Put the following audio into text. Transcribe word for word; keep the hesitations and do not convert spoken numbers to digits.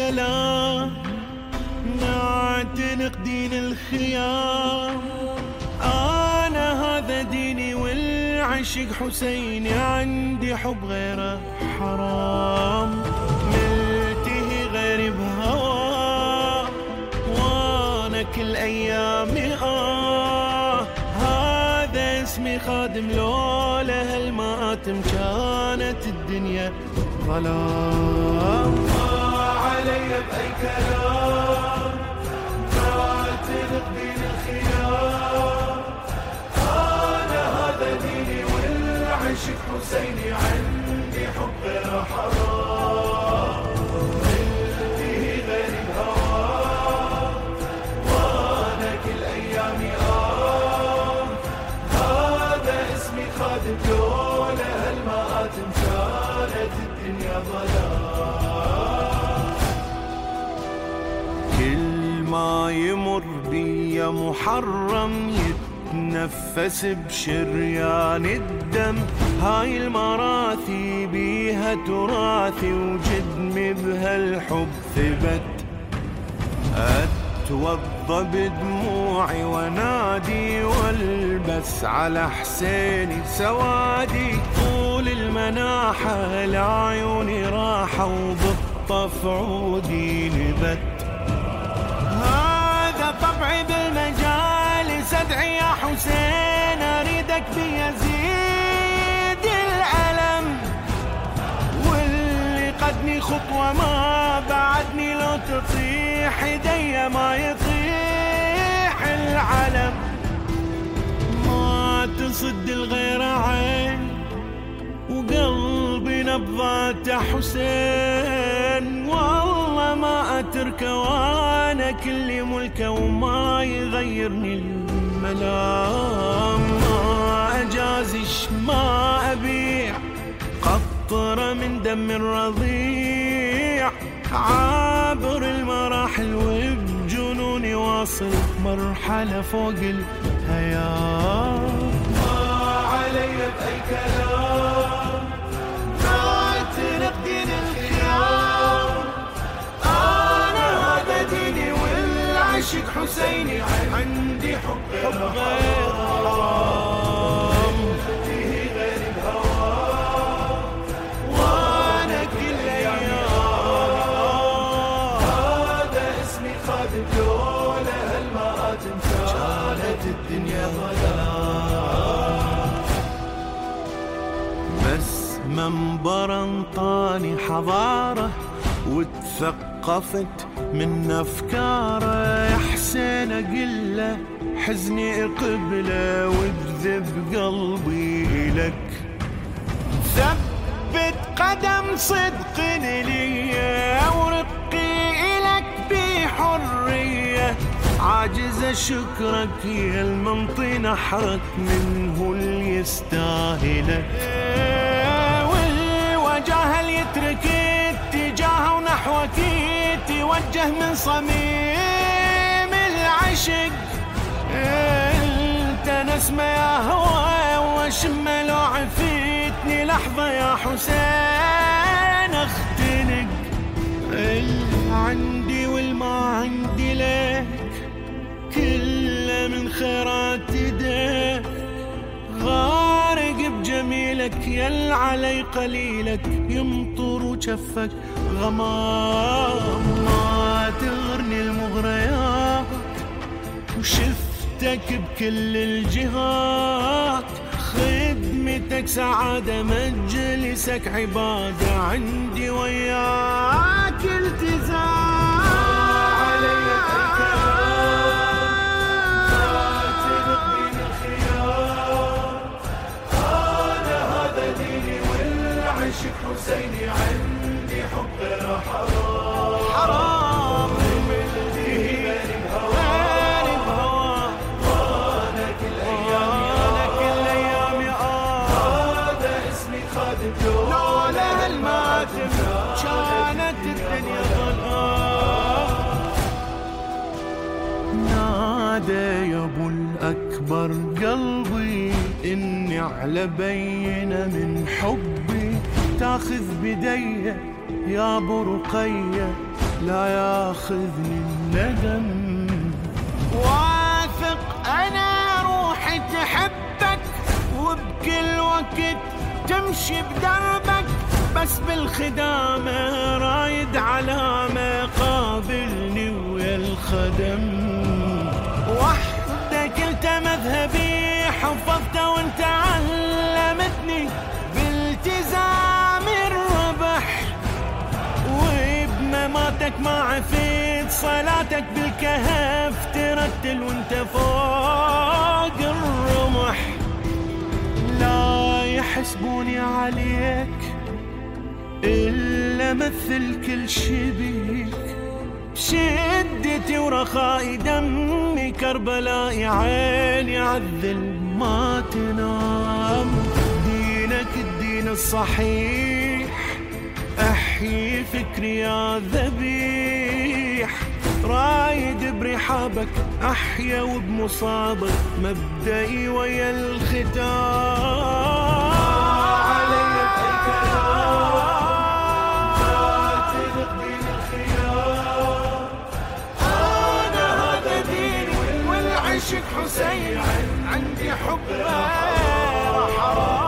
كلام نعتنق دين الخيام. أنا هذا ديني والعشق حسيني، عندي حب غيره حرام. ملتهي غيري بهواه وانا كل ايامي آه. هذا اسمي خادم لولا هالمآتم كانت الدنيا ظلام. ما علي بأي كلام تعتنق دين الخيام. أنا هذا ديني والعشق حسيني، عندي حب غير حرام. ملتهي غير بهواه وانا كل ايامي آه. هذا اسمي خادم لولا هالمآتم كانت الدنيا ظلام. كل ما يمر بي محرم يتنفس بشريان الدم. هاي المراثي بيها تراثي وجدمي بهالحب ثبت. اتوضى بدموعي ونادي والبس على حسيني سوادي. طول المناحة لعيوني راحة وبالطف عودي نبت. هذا طبعي بالمجالس ادعي يا حسين، اريدك بيزيد الألم. واللي قدني خطوة ما بعدني لو تطيح ايدي ما يطيح العلم. ما تصد الغير عين وقلبي نبضات حسين. والله ما اتركه وانا كل ملكه وما يغيرني الملام. ما اجازش ما ابيع قطره من دم الرضيع. عابر المراحل وبجنوني واصل مرحله فوق الهيام. ما علي باي كلام تعتنق دين الخيام. أنا هذا ديني والعشق حسيني، عندي حب غير حرام. ملتهي غير بهواه وانا كل ايام. هذا اسمي خادم لولا هالمآتم كانت الدنيا ظلام. بس منبر انطاني حضاره وتثقفت من افكاره. يا حسين اقله حزني اقبله وبذب قلبي الك. ثبت قدم صدق لي ورقي الك بحريه. عاجز شكرك يا المنطي نحرك منه اللي يستاهلك. والوجه اللي يترك اتجاهه ونحوك يتوجه من صميم العشق. انت نسمة يا هوى وشمة لو عفيتني لحظة يا حسين اختنق. اللي عندي والما عندي لك كله من خيرات يديك. غارق بجميلك يل علي قليلك يمطر وجفك غمام. ما تغرني المغريات وشفتك بكل الجهات. خدمتك سعادة مجلسك عبادة، عندي وياك التزام. علي تعتنق دين الخيام. أنا هذا ديني والعشق حسيني، عندي حب غير حرام. حرام ملتهي غير بهواه وانا كل ايامي آه. هذا اسمي خادم لولا هالمآتم كانت الدنيا ظلام. نادى يا ابو الاكبر قلبي اني على بينه من حبي. تاخذ بديه يا ابو رقيه لا ياخذني الندم. واثق أنا روحي تحبك وبكل وقت تمشي بدربك، بس بالخدامة رايد علامة قابلني ويا الخدم. وحدك انت مذهبي حفظته وانت علمتني بالتزام الربح، وبمماتك ما عفيت صلاتك بالكهف ترتل وانت فوق الرمح. لا يحسبوني عليك إلا مثل كل شي بيك، بشدتي ورخائي دمي كربلائي عيني عالذل ما تنام. دينك الدين الصحيح أحيي فكري يا ذبيح، رايد برحابك أحيا وبمصابك مبدئي ويا الختام. علي الكلام جاتلك دين الخيار، أنا هذا ديني والعشق حسين عندي حب غير حرام.